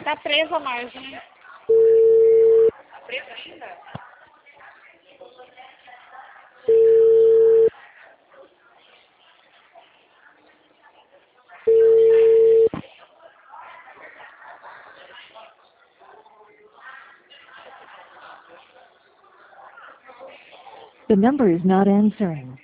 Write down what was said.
Tá presa a margem. Tá presa ainda? The number is not answering.